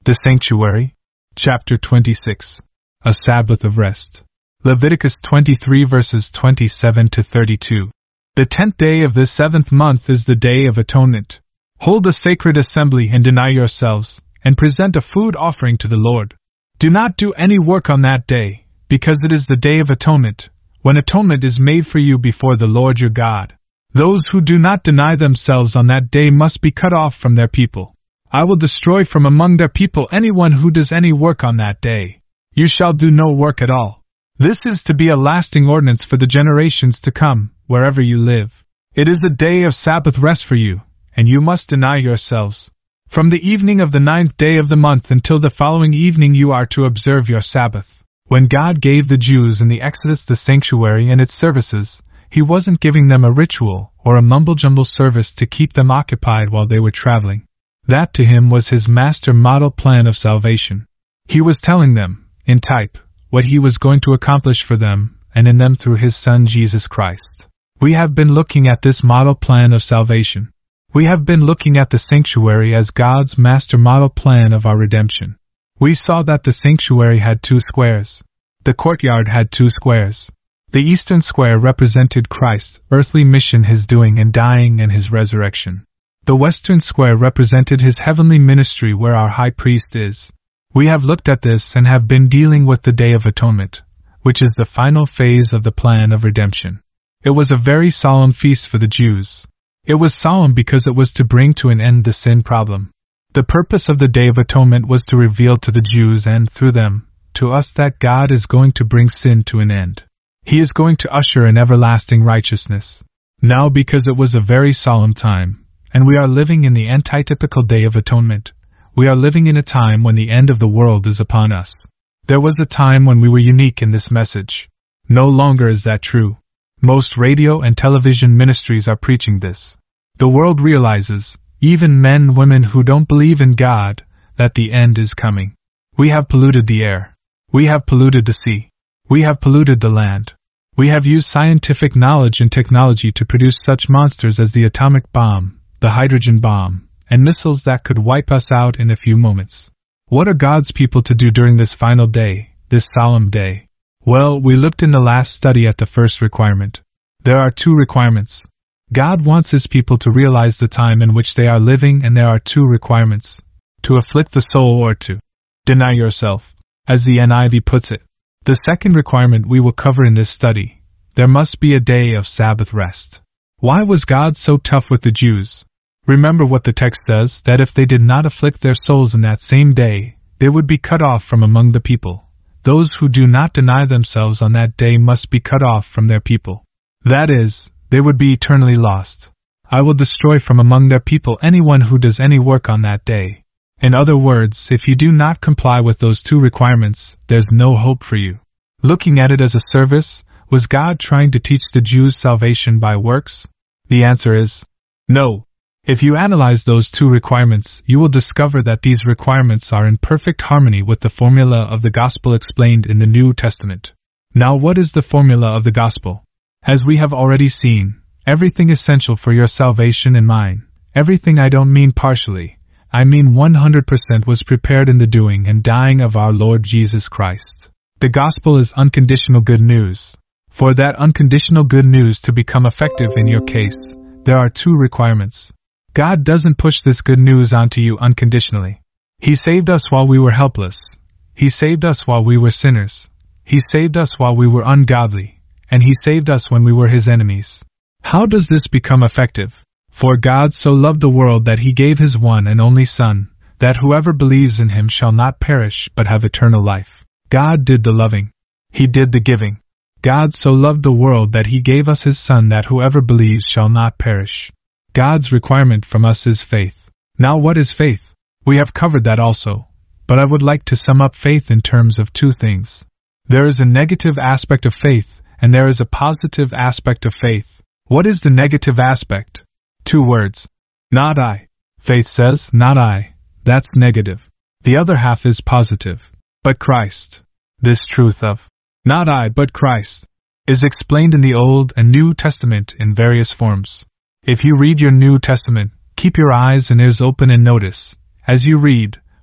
The Sanctuary. Chapter 26. A Sabbath of Rest. Leviticus 23 verses 27 to 32. The 10th day of this 7th month is the Day of Atonement. Hold a sacred assembly and deny yourselves, and present a food offering to the Lord. Do not do any work on that day, because it is the Day of Atonement, when atonement is made for you before the Lord your God. Those who do not deny themselves on that day must be cut off from their people. I will destroy from among their people anyone who does any work on that day. You shall do no work at all. This is to be a lasting ordinance for the generations to come, wherever you live. It is a day of Sabbath rest for you, and you must deny yourselves. From the evening of the 9th day of the month until the following evening you are to observe your Sabbath. When God gave the Jews in the Exodus the sanctuary and its services, He wasn't giving them a ritual or a mumble-jumble service to keep them occupied while they were traveling. That to Him was His master model plan of salvation. He was telling them, in type, what He was going to accomplish for them, and in them through His Son Jesus Christ. We have been looking at this model plan of salvation. We have been looking at the sanctuary as God's master model plan of our redemption. We saw that the sanctuary had 2 squares. The courtyard had 2 squares. The eastern square represented Christ's earthly mission, His doing and dying, and His resurrection. The western square represented His heavenly ministry, where our high priest is. We have looked at this and have been dealing with the Day of Atonement, which is the final phase of the plan of redemption. It was a very solemn feast for the Jews. It was solemn because it was to bring to an end the sin problem. The purpose of the Day of Atonement was to reveal to the Jews and, through them, to us that God is going to bring sin to an end. He is going to usher in everlasting righteousness. Now, because it was a very solemn time, and we are living in the antitypical Day of Atonement, we are living in a time when the end of the world is upon us. There was a time when we were unique in this message. No longer is that true. Most radio and television ministries are preaching this. The world realizes, even men and women who don't believe in God, that the end is coming. We have polluted the air. We have polluted the sea. We have polluted the land. We have used scientific knowledge and technology to produce such monsters as the atomic bomb, the hydrogen bomb, and missiles that could wipe us out in a few moments. What are God's people to do during this final day, this solemn day? Well, we looked in the last study at the first requirement. There are 2 requirements. God wants His people to realize the time in which they are living, and there are 2 requirements: to afflict the soul or to deny yourself, as the NIV puts it. The second requirement we will cover in this study: there must be a day of Sabbath rest. Why was God so tough with the Jews? Remember what the text says, that if they did not afflict their souls in that same day, they would be cut off from among the people. Those who do not deny themselves on that day must be cut off from their people. That is, they would be eternally lost. I will destroy from among their people anyone who does any work on that day. In other words, if you do not comply with those 2 requirements, there's no hope for you. Looking at it as a service, was God trying to teach the Jews salvation by works? The answer is no. If you analyze those 2 requirements, you will discover that these requirements are in perfect harmony with the formula of the gospel explained in the New Testament. Now, what is the formula of the gospel? As we have already seen, everything essential for your salvation and mine, everything, I don't mean partially, I mean 100%, was prepared in the doing and dying of our Lord Jesus Christ. The gospel is unconditional good news. For that unconditional good news to become effective in your case, there are 2 requirements. God doesn't push this good news onto you unconditionally. He saved us while we were helpless. He saved us while we were sinners. He saved us while we were ungodly. And He saved us when we were His enemies. How does this become effective? For God so loved the world that He gave His one and only Son, that whoever believes in Him shall not perish but have eternal life. God did the loving. He did the giving. God so loved the world that He gave us His Son, that whoever believes shall not perish. God's requirement from us is faith. Now, what is faith? We have covered that also, but I would like to sum up faith in terms of 2 things. There is a negative aspect of faith, and there is a positive aspect of faith. What is the negative aspect? 2 words. Not I. Faith says, not I. That's negative. The other half is positive. But Christ. This truth of, not I but Christ, is explained in the Old and New Testament in various forms. If you read your New Testament, keep your eyes and ears open and notice, as you read,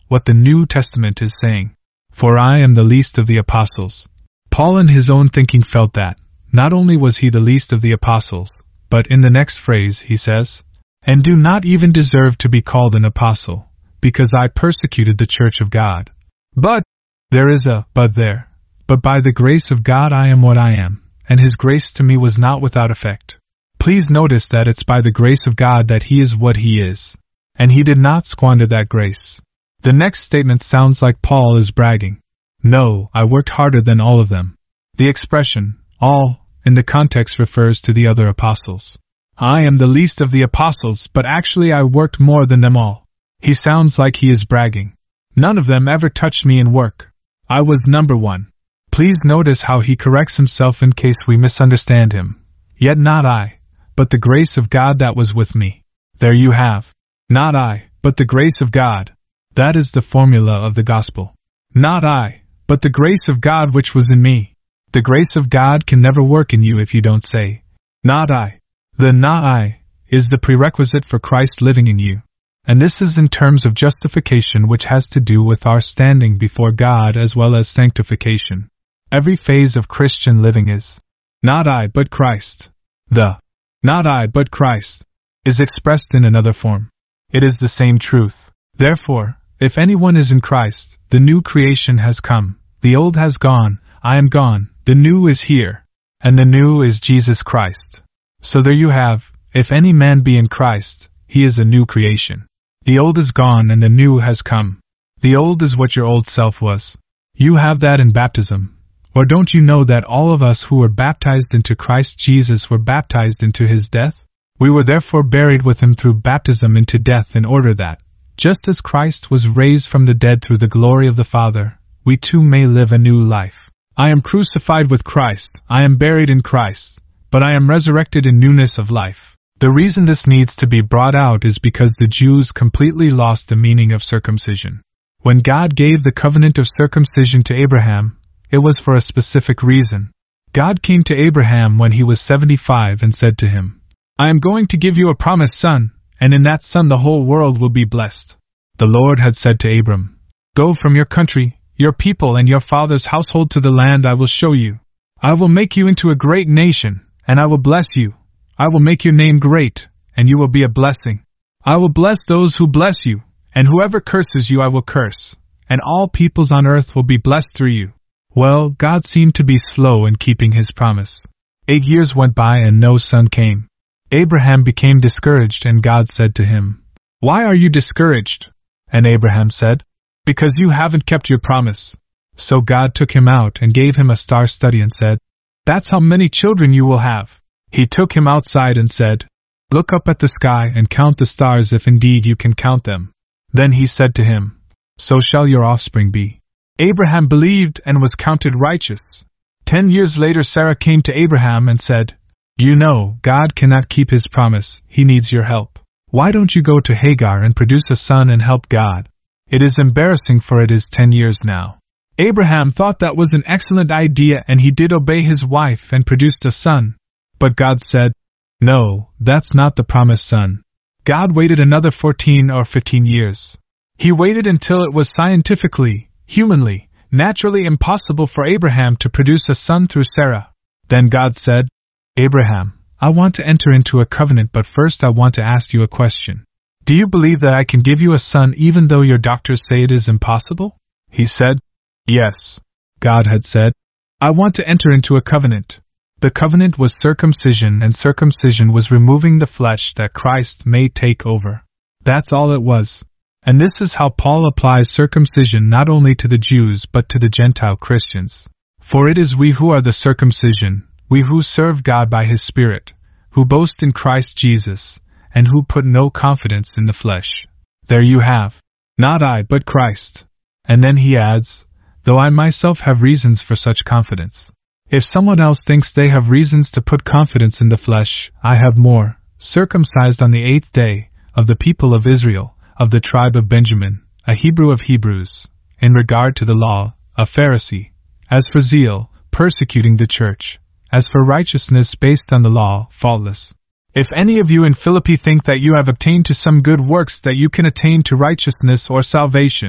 what the New Testament is saying. For I am the least of the apostles. Paul in his own thinking felt that, not only was he the least of the apostles, but in the next phrase he says, and do not even deserve to be called an apostle, because I persecuted the church of God. But, there is a but there. But by the grace of God I am what I am, and His grace to me was not without effect. Please notice that it's by the grace of God that He is what He is. And He did not squander that grace. The next statement sounds like Paul is bragging. No, I worked harder than all of them. The expression, all, in the context refers to the other apostles. I am the least of the apostles, but actually I worked more than them all. He sounds like he is bragging. None of them ever touched me in work. I was number one. Please notice how he corrects himself in case we misunderstand him. Yet not I, but the grace of God that was with me. There you have. Not I, but the grace of God. That is the formula of the gospel. Not I, but the grace of God which was in me. The grace of God can never work in you if you don't say, not I. The not I is the prerequisite for Christ living in you. And this is in terms of justification, which has to do with our standing before God as well as sanctification. Every phase of Christian living is not I but Christ. The not I but Christ is expressed in another form. It is the same truth. Therefore, if anyone is in Christ, the new creation has come, the old has gone, I am gone, the new is here, and the new is Jesus Christ. So there you have, if any man be in Christ, he is a new creation. The old is gone and the new has come. The old is what your old self was. You have that in baptism. Or don't you know that all of us who were baptized into Christ Jesus were baptized into His death? We were therefore buried with Him through baptism into death, in order that, just as Christ was raised from the dead through the glory of the Father, we too may live a new life. I am crucified with Christ, I am buried in Christ, but I am resurrected in newness of life. The reason this needs to be brought out is because the Jews completely lost the meaning of circumcision. When God gave the covenant of circumcision to Abraham, it was for a specific reason. God came to Abraham when he was 75 and said to him, I am going to give you a promised son, and in that son the whole world will be blessed. The Lord had said to Abram, Go from your country, your people and your father's household to the land I will show you. I will make you into a great nation, and I will bless you. I will make your name great, and you will be a blessing. I will bless those who bless you, and whoever curses you I will curse, and all peoples on earth will be blessed through you. Well, God seemed to be slow in keeping His promise. 8 years went by and no son came. Abraham became discouraged, and God said to him, Why are you discouraged? And Abraham said, Because you haven't kept your promise. So God took him out and gave him a star study and said, That's how many children you will have. He took him outside and said, Look up at the sky and count the stars if indeed you can count them. Then he said to him, So shall your offspring be. Abraham believed and was counted righteous. 10 years later Sarah came to Abraham and said, You know, God cannot keep His promise, He needs your help. Why don't you go to Hagar and produce a son and help God? It is embarrassing, for it is 10 years now. Abraham thought that was an excellent idea, and he did obey his wife and produced a son. But God said, No, that's not the promised son. God waited another 14 or 15 years. He waited until it was scientifically, humanly, naturally impossible for Abraham to produce a son through Sarah. Then God said, Abraham, I want to enter into a covenant, but first I want to ask you a question. Do you believe that I can give you a son even though your doctors say it is impossible? He said, Yes. God had said, I want to enter into a covenant. The covenant was circumcision, and circumcision was removing the flesh that Christ may take over. That's all it was. And this is how Paul applies circumcision not only to the Jews but to the Gentile Christians. For it is we who are the circumcision, we who serve God by His Spirit, who boast in Christ Jesus, and who put no confidence in the flesh. There you have. Not I but Christ. And then he adds, Though I myself have reasons for such confidence. If someone else thinks they have reasons to put confidence in the flesh, I have more. Circumcised on the 8th day, of the people of Israel, of the tribe of Benjamin, a Hebrew of Hebrews, in regard to the law, a Pharisee, as for zeal, persecuting the church, as for righteousness based on the law, faultless. If any of you in Philippi think that you have obtained to some good works that you can attain to righteousness or salvation,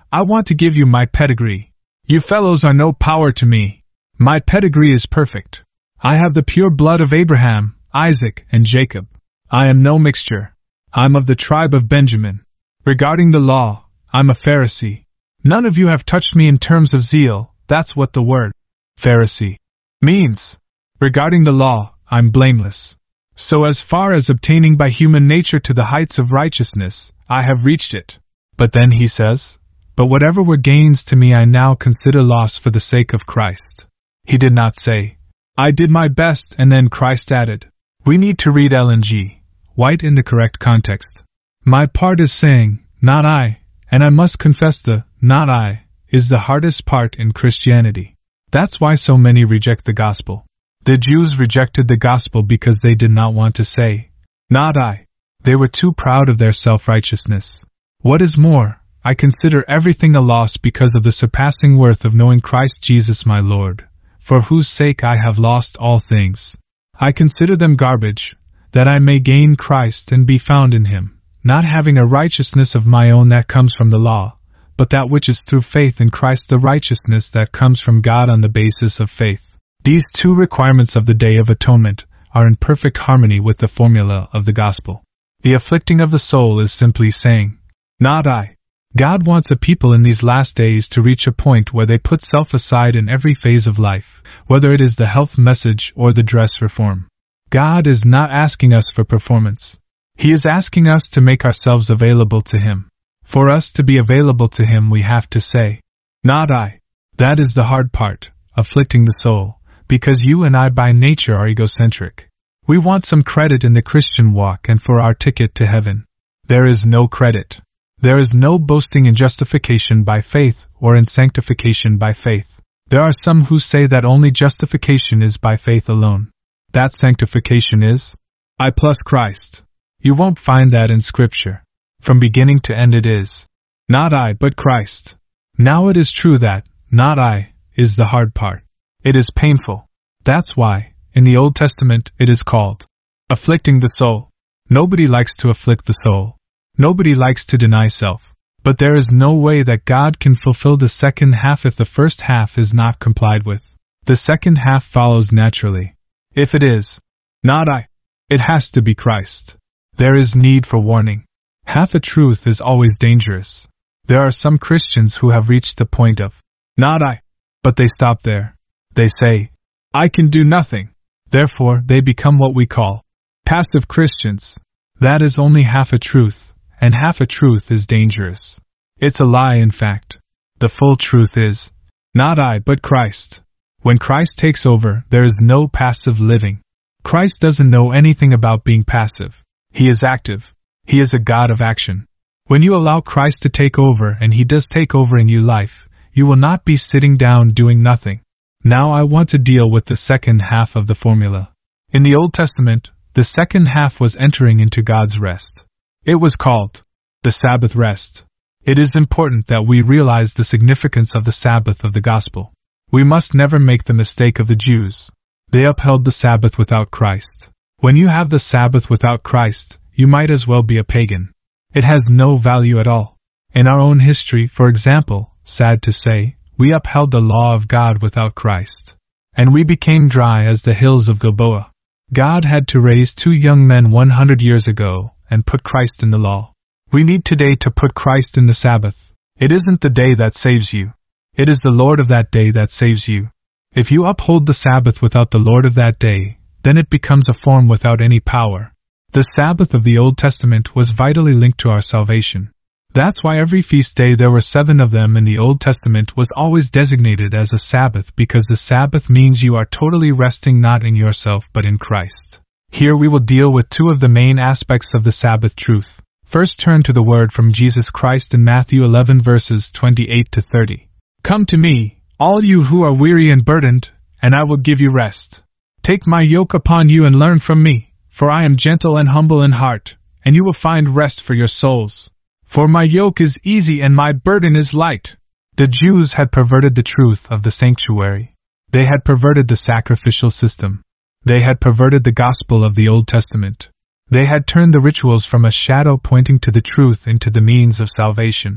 I want to give you my pedigree. You fellows are no power to me. My pedigree is perfect. I have the pure blood of Abraham, Isaac, and Jacob. I am no mixture. I'm of the tribe of Benjamin. Regarding the law, I'm a Pharisee. None of you have touched me in terms of zeal, that's what the word Pharisee means. Regarding the law, I'm blameless. So as far as obtaining by human nature to the heights of righteousness, I have reached it. But then he says, but whatever were gains to me I now consider loss for the sake of Christ. He did not say, I did my best, and then Christ added. We need to read Ellen G. White in the correct context. My part is saying, not I, and I must confess the not I is the hardest part in Christianity. That's why so many reject the gospel. The Jews rejected the gospel because they did not want to say, not I. They were too proud of their self-righteousness. What is more, I consider everything a loss because of the surpassing worth of knowing Christ Jesus my Lord, for whose sake I have lost all things. I consider them garbage, that I may gain Christ and be found in him, not having a righteousness of my own that comes from the law, but that which is through faith in Christ, the righteousness that comes from God on the basis of faith. These two requirements of the Day of Atonement are in perfect harmony with the formula of the gospel. The afflicting of the soul is simply saying, not I. God wants a people in these last days to reach a point where they put self aside in every phase of life, whether it is the health message or the dress reform. God is not asking us for performance. He is asking us to make ourselves available to Him. For us to be available to Him, we have to say, not I. That is the hard part, afflicting the soul, because you and I by nature are egocentric. We want some credit in the Christian walk and for our ticket to heaven. There is no credit. There is no boasting in justification by faith or in sanctification by faith. There are some who say that only justification is by faith alone. That sanctification is I plus Christ. You won't find that in Scripture. From beginning to end it is not I but Christ. Now it is true that not I is the hard part. It is painful. That's why, in the Old Testament, it is called afflicting the soul. Nobody likes to afflict the soul. Nobody likes to deny self. But there is no way that God can fulfill the second half if the first half is not complied with. The second half follows naturally. If it is not I, it has to be Christ. There is need for warning. Half a truth is always dangerous. There are some Christians who have reached the point of not I, but they stop there. They say, I can do nothing. Therefore, they become what we call passive Christians. That is only half a truth, and half a truth is dangerous. It's a lie, in fact. The full truth is not I, but Christ. When Christ takes over, there is no passive living. Christ doesn't know anything about being passive. He is active. He is a God of action. When you allow Christ to take over, and He does take over in your life, you will not be sitting down doing nothing. Now I want to deal with the second half of the formula. In the Old Testament, the second half was entering into God's rest. It was called the Sabbath rest. It is important that we realize the significance of the Sabbath of the gospel. We must never make the mistake of the Jews. They upheld the Sabbath without Christ. When you have the Sabbath without Christ, you might as well be a pagan. It has no value at all. In our own history, for example, sad to say, we upheld the law of God without Christ. And we became dry as the hills of Gilboa. God had to raise 2 young men 100 years ago and put Christ in the law. We need today to put Christ in the Sabbath. It isn't the day that saves you. It is the Lord of that day that saves you. If you uphold the Sabbath without the Lord of that day, then it becomes a form without any power. The Sabbath of the Old Testament was vitally linked to our salvation. That's why every feast day, there were 7 of them in the Old Testament, was always designated as a Sabbath, because the Sabbath means you are totally resting not in yourself but in Christ. Here we will deal with 2 of the main aspects of the Sabbath truth. First, turn to the word from Jesus Christ in Matthew 11 verses 28 to 30. Come to me, all you who are weary and burdened, and I will give you rest. Take my yoke upon you and learn from me, for I am gentle and humble in heart, and you will find rest for your souls. For my yoke is easy and my burden is light. The Jews had perverted the truth of the sanctuary. They had perverted the sacrificial system. They had perverted the gospel of the Old Testament. They had turned the rituals from a shadow pointing to the truth into the means of salvation.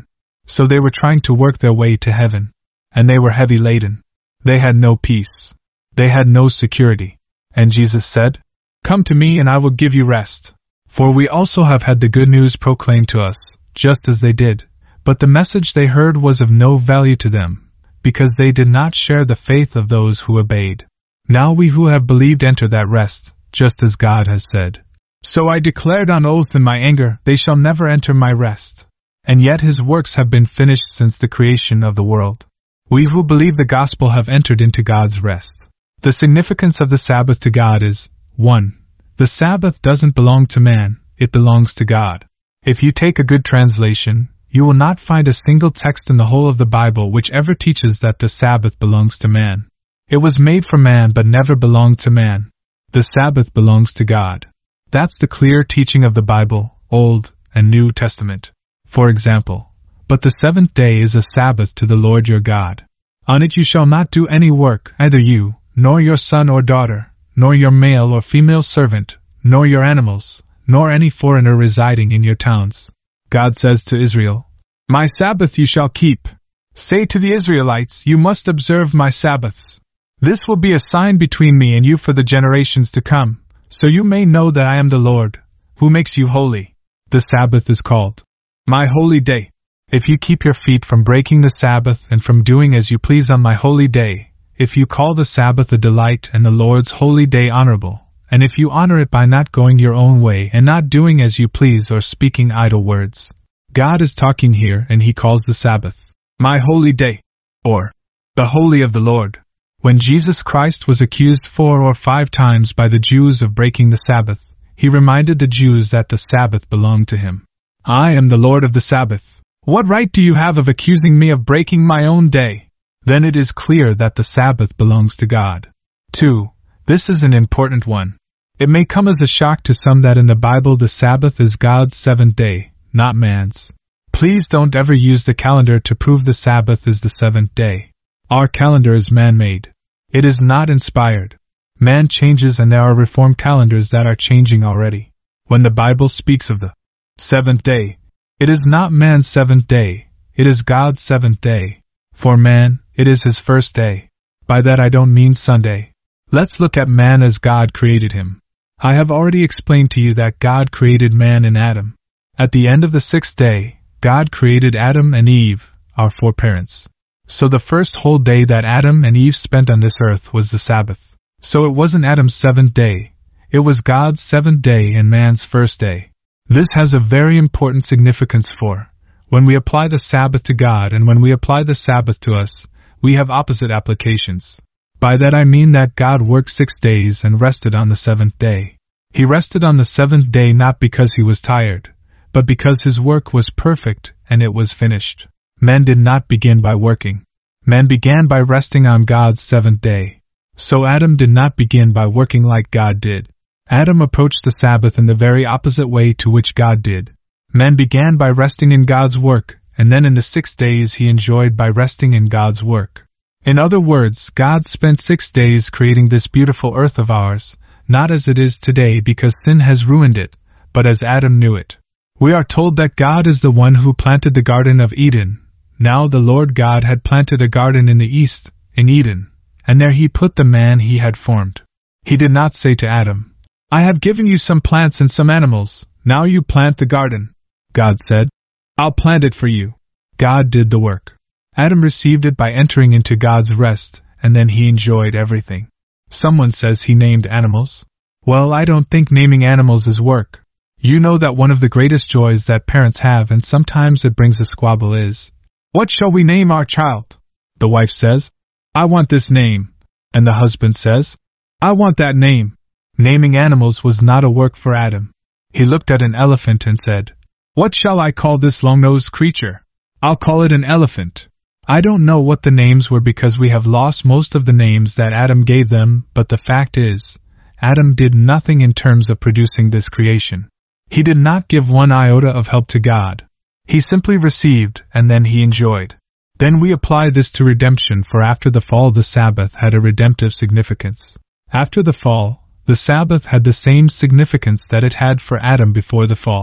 So they were trying to work their way to heaven. And they were heavy laden. They had no peace. They had no security. And Jesus said, "Come to me and I will give you rest." For we also have had the good news proclaimed to us, just as they did. But the message they heard was of no value to them, because they did not share the faith of those who obeyed. Now we who have believed enter that rest, just as God has said. So I declared on oath in my anger, they shall never enter my rest. And yet his works have been finished since the creation of the world. We who believe the gospel have entered into God's rest. The significance of the Sabbath to God is, 1. The Sabbath doesn't belong to man, it belongs to God. If you take a good translation, you will not find a single text in the whole of the Bible which ever teaches that the Sabbath belongs to man. It was made for man but never belonged to man. The Sabbath belongs to God. That's the clear teaching of the Bible, Old and New Testament. For example, but the seventh day is a Sabbath to the Lord your God. On it you shall not do any work, either you, nor your son or daughter, nor your male or female servant, nor your animals, nor any foreigner residing in your towns. God says to Israel, "My Sabbath you shall keep." Say to the Israelites, "You must observe my Sabbaths. This will be a sign between me and you for the generations to come, so you may know that I am the Lord, who makes you holy." The Sabbath is called my holy day. If you keep your feet from breaking the Sabbath and from doing as you please on my holy day, if you call the Sabbath a delight and the Lord's holy day honorable, and if you honor it by not going your own way and not doing as you please or speaking idle words, God is talking here and he calls the Sabbath my holy day, or the holy of the Lord. When Jesus Christ was accused 4 or 5 times by the Jews of breaking the Sabbath, he reminded the Jews that the Sabbath belonged to him. "I am the Lord of the Sabbath. What right do you have of accusing me of breaking my own day?" Then it is clear that the Sabbath belongs to God. 2. This is an important one. It may come as a shock to some that in the Bible the Sabbath is God's seventh day, not man's. Please don't ever use the calendar to prove the Sabbath is the seventh day. Our calendar is man-made. It is not inspired. Man changes and there are reformed calendars that are changing already. When the Bible speaks of the seventh day, it is not man's seventh day, it is God's seventh day. For man, it is his first day. By that I don't mean Sunday. Let's look at man as God created him. I have already explained to you that God created man in Adam. At the end of the 6th day, God created Adam and Eve, our foreparents. So the first whole day that Adam and Eve spent on this earth was the Sabbath. So it wasn't Adam's 7th day, it was God's 7th day and man's first day. This has a very important significance for, when we apply the Sabbath to God and when we apply the Sabbath to us, we have opposite applications. By that I mean that God worked 6 days and rested on the 7th day. He rested on the 7th day not because he was tired, but because his work was perfect and it was finished. Men did not begin by working. Men began by resting on God's 7th day. So Adam did not begin by working like God did. Adam approached the Sabbath in the very opposite way to which God did. Man began by resting in God's work, and then in the 6 days he enjoyed by resting in God's work. In other words, God spent 6 days creating this beautiful earth of ours, not as it is today because sin has ruined it, but as Adam knew it. We are told that God is the one who planted the Garden of Eden. Now the Lord God had planted a garden in the east, in Eden, and there he put the man he had formed. He did not say to Adam, "I have given you some plants and some animals, now you plant the garden." God said, "I'll plant it for you." God did the work. Adam received it by entering into God's rest, and then he enjoyed everything. Someone says he named animals. Well, I don't think naming animals is work. You know that one of the greatest joys that parents have, and sometimes it brings a squabble, is, "What shall we name our child?" The wife says, "I want this name." And the husband says, "I want that name." Naming animals was not a work for Adam. He looked at an elephant and said, "What shall I call this long-nosed creature? I'll call it an elephant." I don't know what the names were because we have lost most of the names that Adam gave them, but the fact is, Adam did nothing in terms of producing this creation. He did not give one iota of help to God. He simply received, and then he enjoyed. Then we apply this to redemption, for after the fall the Sabbath had a redemptive significance. After the fall, the Sabbath had the same significance that it had for Adam before the fall.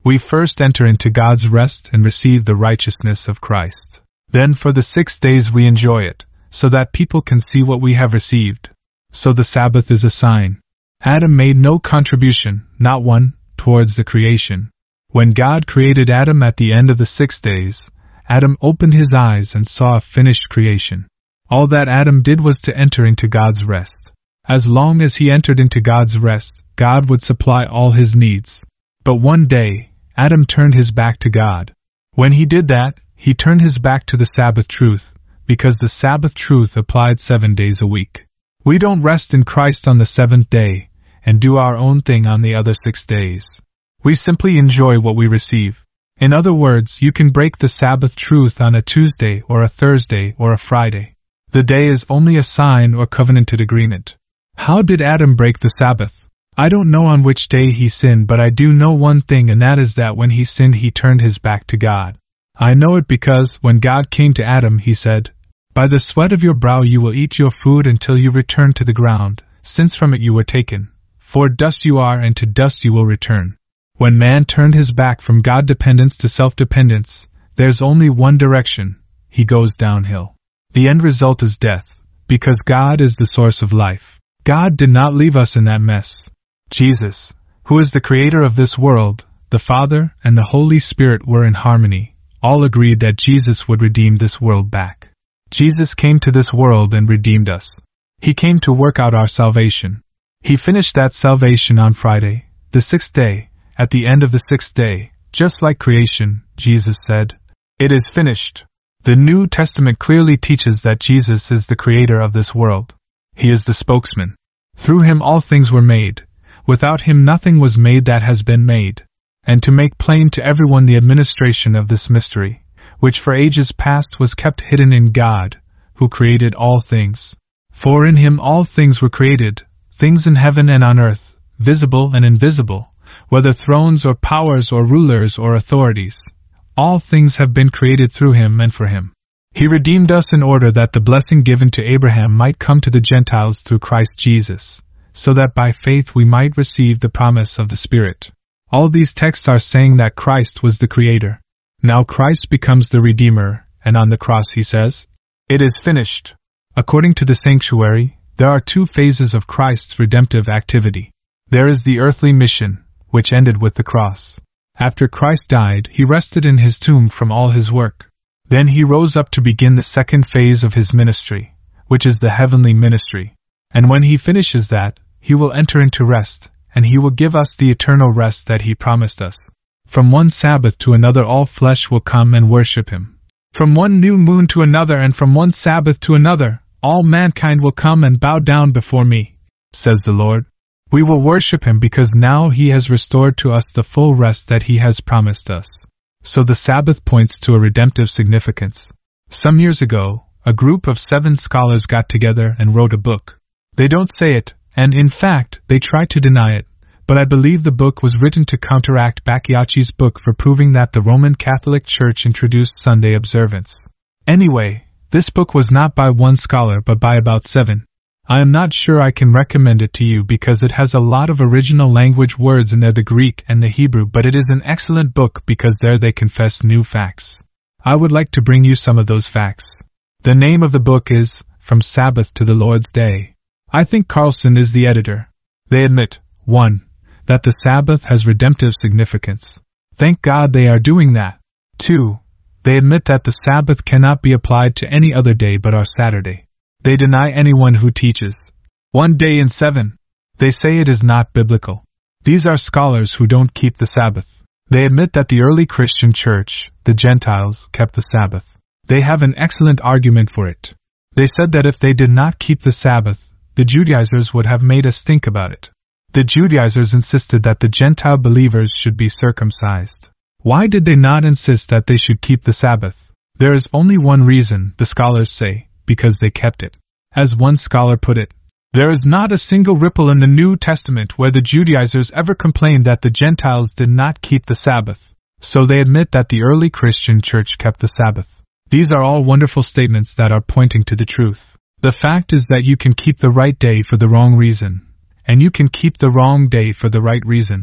We first enter into God's rest and receive the righteousness of Christ. Then for the 6 days we enjoy it, so that people can see what we have received. So the Sabbath is a sign. Adam made no contribution, not one, towards the creation. When God created Adam at the end of the 6 days, Adam opened his eyes and saw a finished creation. All that Adam did was to enter into God's rest. As long as he entered into God's rest, God would supply all his needs. But one day, Adam turned his back to God. When he did that, he turned his back to the Sabbath truth, because the Sabbath truth applied 7 days a week. We don't rest in Christ on the 7th day, and do our own thing on the other 6 days. We simply enjoy what we receive. In other words, you can break the Sabbath truth on a Tuesday or a Thursday or a Friday. The day is only a sign or covenanted agreement. How did Adam break the Sabbath? I don't know on which day he sinned, but I do know one thing, and that is that when he sinned he turned his back to God. I know it because when God came to Adam he said, "By the sweat of your brow you will eat your food until you return to the ground, since from it you were taken. For dust you are, and to dust you will return." When man turned his back from God-dependence to self-dependence, there's only one direction: he goes downhill. The end result is death, because God is the source of life. God did not leave us in that mess. Jesus, who is the creator of this world, the Father and the Holy Spirit were in harmony. All agreed that Jesus would redeem this world back. Jesus came to this world and redeemed us. He came to work out our salvation. He finished that salvation on Friday, the 6th day. At the end of the 6th day, just like creation, Jesus said, "It is finished." The New Testament clearly teaches that Jesus is the creator of this world. He is the spokesman. Through him all things were made. Without him nothing was made that has been made. And to make plain to everyone the administration of this mystery, which for ages past was kept hidden in God, who created all things. For in him all things were created, things in heaven and on earth, visible and invisible, whether thrones or powers or rulers or authorities. All things have been created through him and for him. He redeemed us in order that the blessing given to Abraham might come to the Gentiles through Christ Jesus, so that by faith we might receive the promise of the Spirit. All these texts are saying that Christ was the Creator. Now Christ becomes the Redeemer, and on the cross he says, "It is finished." According to the sanctuary, there are 2 phases of Christ's redemptive activity. There is the earthly mission, which ended with the cross. After Christ died, he rested in his tomb from all his work. Then he rose up to begin the 2nd phase of his ministry, which is the heavenly ministry. And when he finishes that, he will enter into rest, and he will give us the eternal rest that he promised us. From one Sabbath to another all flesh will come and worship him. From one new moon to another and from one Sabbath to another, all mankind will come and bow down before me, says the Lord. We will worship him because now he has restored to us the full rest that he has promised us. So the Sabbath points to a redemptive significance. Some years ago, a group of 7 scholars got together and wrote a book. They don't say it, and in fact, they try to deny it, but I believe the book was written to counteract Bacchiacci's book for proving that the Roman Catholic Church introduced Sunday observance. Anyway, this book was not by one scholar but by about 7. I am not sure I can recommend it to you because it has a lot of original language words in there, the Greek and the Hebrew, but it is an excellent book because there they confess new facts. I would like to bring you some of those facts. The name of the book is From Sabbath to the Lord's Day. I think Carlson is the editor. They admit, 1. That the Sabbath has redemptive significance. Thank God they are doing that. 2. They admit that the Sabbath cannot be applied to any other day but our Saturday. They deny anyone who teaches 1 day in 7. They say it is not biblical. These are scholars who don't keep the Sabbath. They admit that the early Christian church, the Gentiles, kept the Sabbath. They have an excellent argument for it. They said that if they did not keep the Sabbath, the Judaizers would have made us think about it. The Judaizers insisted that the Gentile believers should be circumcised. Why did they not insist that they should keep the Sabbath? There is only one reason, the scholars say, because they kept it. As one scholar put it, there is not a single ripple in the New Testament where the Judaizers ever complained that the Gentiles did not keep the Sabbath. So they admit that the early Christian church kept the Sabbath. These are all wonderful statements that are pointing to the truth. The fact is that you can keep the right day for the wrong reason, and you can keep the wrong day for the right reason.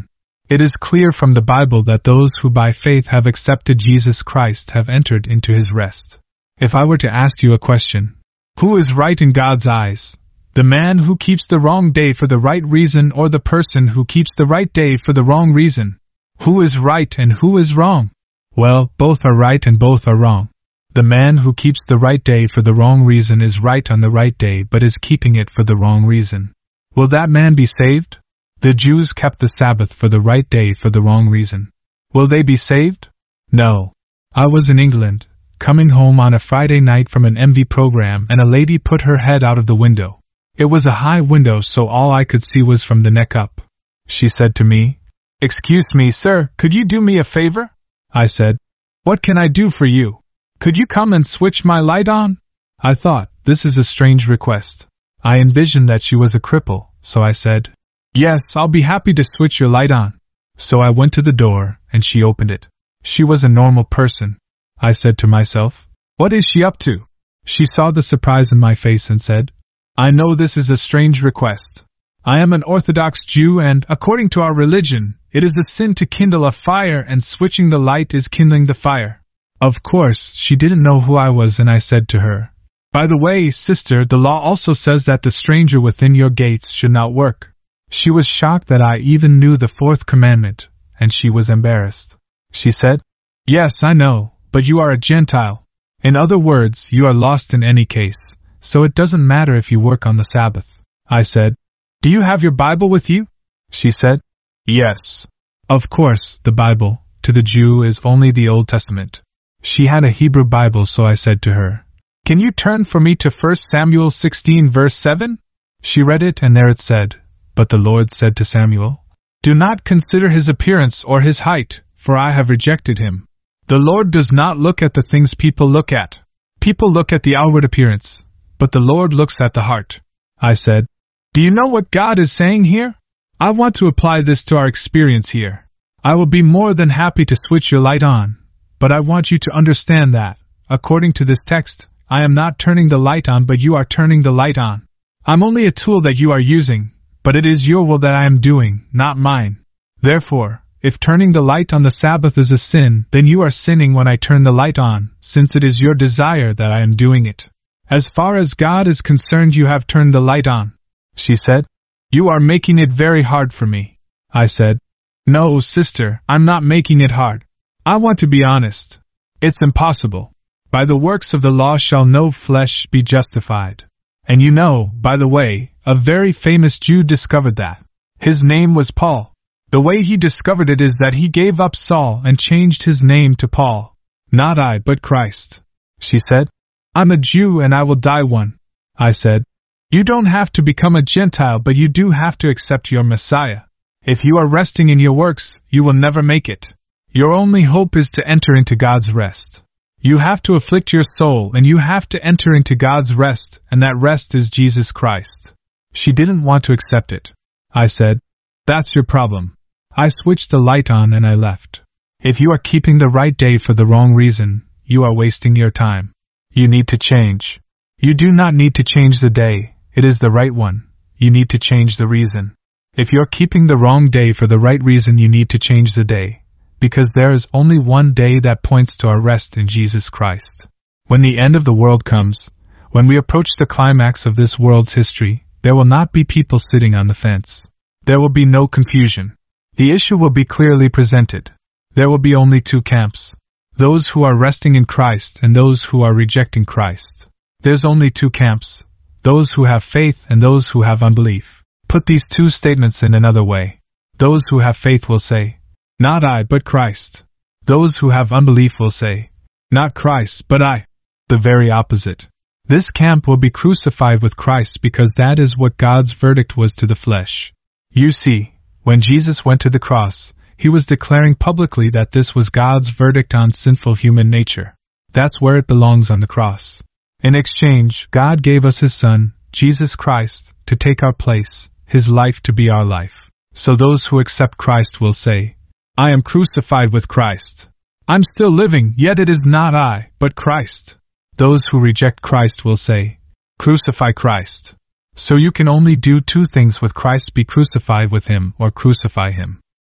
It is clear from the Bible that those who by faith have accepted Jesus Christ have entered into his rest. If I were to ask you a question, who is right in God's eyes? The man who keeps the wrong day for the right reason or the person who keeps the right day for the wrong reason? Who is right and who is wrong? Well, both are right and both are wrong. The man who keeps the right day for the wrong reason is right on the right day but is keeping it for the wrong reason. Will that man be saved? The Jews kept the Sabbath for the right day for the wrong reason. Will they be saved? No. I was in England, coming home on a Friday night from an MV program, and a lady put her head out of the window. It was a high window, so all I could see was from the neck up. She said to me, "Excuse me, sir, could you do me a favor?" I said, "What can I do for you? Could you come and switch my light on?" I thought, this is a strange request. I envisioned that she was a cripple, so I said, "Yes, I'll be happy to switch your light on." So I went to the door, and she opened it. She was a normal person. I said to myself, "What is she up to?" She saw the surprise in my face and said, "I know this is a strange request. I am an Orthodox Jew and, according to our religion, it is a sin to kindle a fire and switching the light is kindling the fire." Of course, she didn't know who I was and I said to her, "By the way, sister, the law also says that the stranger within your gates should not work." She was shocked that I even knew the fourth commandment, and she was embarrassed. She said, "Yes, I know, but you are a Gentile. In other words, you are lost in any case, so it doesn't matter if you work on the Sabbath." I said, "Do you have your Bible with you?" She said, "Yes." Of course, the Bible, to the Jew, is only the Old Testament. She had a Hebrew Bible, so I said to her, "Can you turn for me to 1 Samuel 16 verse 7? She read it and there it said, "But the Lord said to Samuel, do not consider his appearance or his height, for I have rejected him. The Lord does not look at the things people look at. People look at the outward appearance, but the Lord looks at the heart." I said, "Do you know what God is saying here? I want to apply this to our experience here. I will be more than happy to switch your light on, but I want you to understand that, according to this text, I am not turning the light on but you are turning the light on. I'm only a tool that you are using, but it is your will that I am doing, not mine. Therefore, if turning the light on the Sabbath is a sin, then you are sinning when I turn the light on, since it is your desire that I am doing it. As far as God is concerned, you have turned the light on." She said, "You are making it very hard for me." I said, "No, sister, I'm not making it hard. I want to be honest. It's impossible. By the works of the law shall no flesh be justified." And you know, by the way, a very famous Jew discovered that. His name was Paul. The way he discovered it is that he gave up Saul and changed his name to Paul. "Not I, but Christ." She said, "I'm a Jew and I will die one." I said, "You don't have to become a Gentile, but you do have to accept your Messiah. If you are resting in your works, you will never make it. Your only hope is to enter into God's rest. You have to afflict your soul and you have to enter into God's rest, and that rest is Jesus Christ." She didn't want to accept it. I said, "That's your problem." I switched the light on and I left. If you are keeping the right day for the wrong reason, you are wasting your time. You need to change. You do not need to change the day, it is the right one. You need to change the reason. If you're keeping the wrong day for the right reason, you need to change the day. Because there is only one day that points to our rest in Jesus Christ. When the end of the world comes, when we approach the climax of this world's history, there will not be people sitting on the fence. There will be no confusion. The issue will be clearly presented. There will be only two camps. Those who are resting in Christ and those who are rejecting Christ. There's only two camps. Those who have faith and those who have unbelief. Put these two statements in another way. Those who have faith will say, "Not I, but Christ." Those who have unbelief will say, "Not Christ, but I." The very opposite. This camp will be crucified with Christ because that is what God's verdict was to the flesh. You see, when Jesus went to the cross, he was declaring publicly that this was God's verdict on sinful human nature. That's where it belongs, on the cross. In exchange, God gave us his Son, Jesus Christ, to take our place, his life to be our life. So those who accept Christ will say, "I am crucified with Christ. I'm still living, yet it is not I, but Christ." Those who reject Christ will say, "Crucify Christ." So you can only do two things with Christ: be crucified with him or crucify him.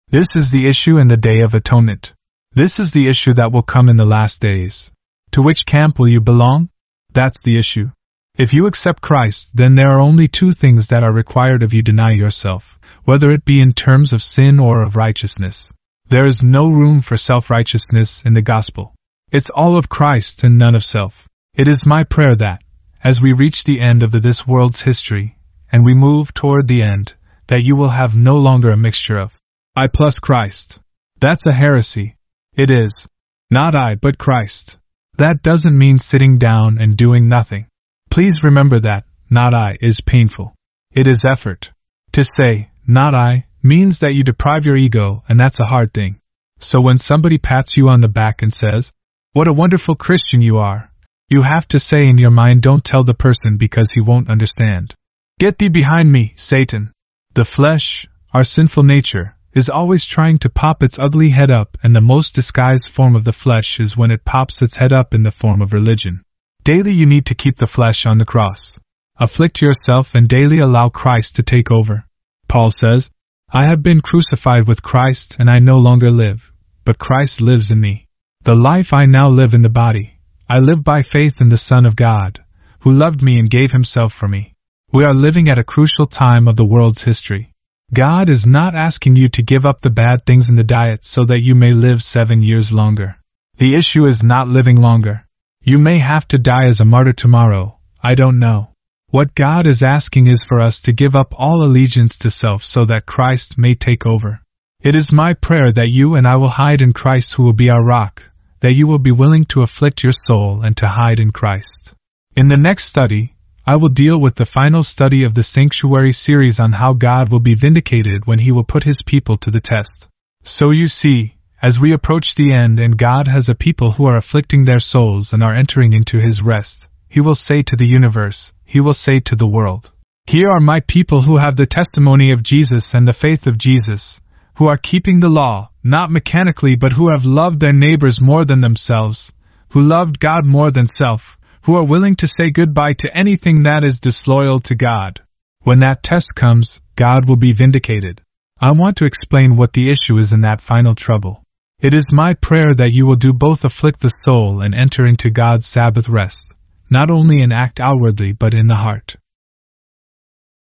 This is the issue in the Day of Atonement. This is the issue that will come in the last days. To which camp will you belong? That's the issue. If you accept Christ, then there are only two things that are required of you: deny yourself, whether it be in terms of sin or of righteousness. There is no room for self-righteousness in the gospel. It's all of Christ and none of self. It is my prayer that, as we reach the end of this world's history, and we move toward the end, that you will have no longer a mixture of I plus Christ. That's a heresy. It is. Not I, but Christ. That doesn't mean sitting down and doing nothing. Please remember that, not I, is painful. It is effort. To say, not I, means that you deprive your ego, and that's a hard thing. So when somebody pats you on the back and says, "What a wonderful Christian you are," you have to say in your mind, "Don't tell the person because he won't understand. Get thee behind me, Satan." The flesh, our sinful nature, is always trying to pop its ugly head up, and the most disguised form of the flesh is when it pops its head up in the form of religion. Daily you need to keep the flesh on the cross. Afflict yourself and daily allow Christ to take over. Paul says, "I have been crucified with Christ, and I no longer live, but Christ lives in me. The life I now live in the body, I live by faith in the Son of God, who loved me and gave himself for me." We are living at a crucial time of the world's history. God is not asking you to give up the bad things in the diet so that you may live 7 years longer. The issue is not living longer. You may have to die as a martyr tomorrow, I don't know. What God is asking is for us to give up all allegiance to self so that Christ may take over. It is my prayer that you and I will hide in Christ, who will be our rock, that you will be willing to afflict your soul and to hide in Christ. In the next study, I will deal with the final study of the Sanctuary series on how God will be vindicated when he will put his people to the test. So you see, as we approach the end and God has a people who are afflicting their souls and are entering into his rest, he will say to the universe, he will say to the world, "Here are my people who have the testimony of Jesus and the faith of Jesus, who are keeping the law, not mechanically but who have loved their neighbors more than themselves, who loved God more than self, who are willing to say goodbye to anything that is disloyal to God." When that test comes, God will be vindicated. I want to explain what the issue is in that final trouble. It is my prayer that you will do both: afflict the soul and enter into God's Sabbath rest, not only in act outwardly but in the heart.